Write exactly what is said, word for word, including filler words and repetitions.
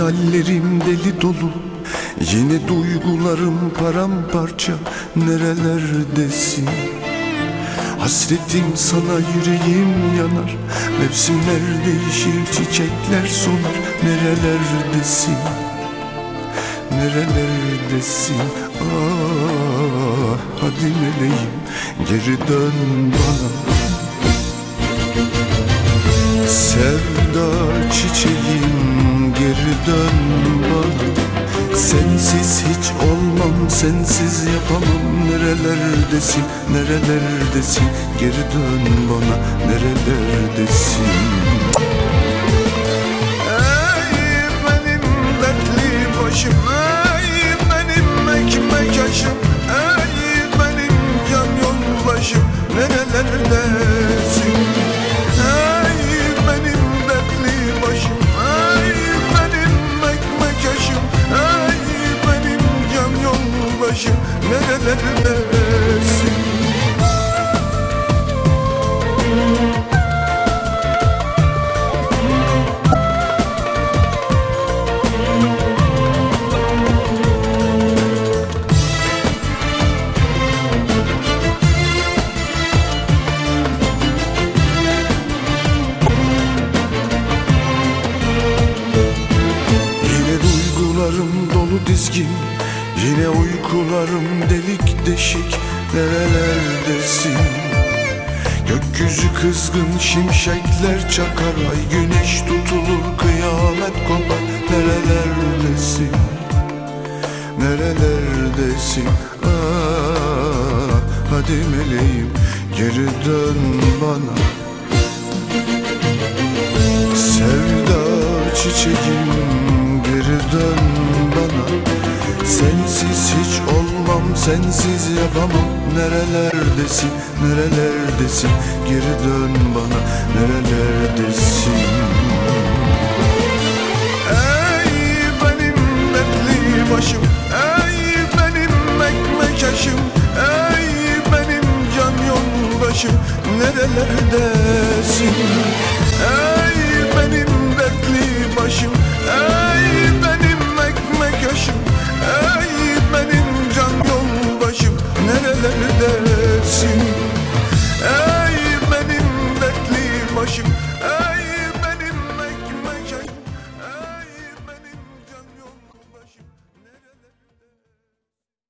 Hayallerim deli dolu, yine duygularım paramparça. Nerelerdesin? Hasretim sana, yüreğim yanar. Mevsimler değişir, çiçekler solar. Nerelerdesin? Nerelerdesin? Ah, hadi meleğim, geri dön bana. Sevda çiçeğim, geri dön bana. Sensiz hiç olmam, sensiz yapamam. Nerelerdesin, nerelerdesin? Geri dön bana, nerelerdesin? Ey benim dertli başım, ey benim ekmek aşım, ey benim can yoldaşım, nerelerdesin? Nerelerdesin? Yine duygularım dolu dizgin, yine uykularım delik deşik. Nerelerdesin? Gökyüzü kızgın, şimşekler çakar. Ay güneş tutulur, kıyamet kopar. Nerelerdesin? Nerelerdesin? Ah, hadi meleğim, geri dön bana. Sevda çiçeğim, geri dön bana. Sensiz hiç olmam, sensiz yapamam. Nerelerdesin, nerelerdesin? Geri dön bana, nerelerdesin? Ey benim dertli başım, ey benim ekmek aşım, ey benim can yoldaşım, nerelerdesin?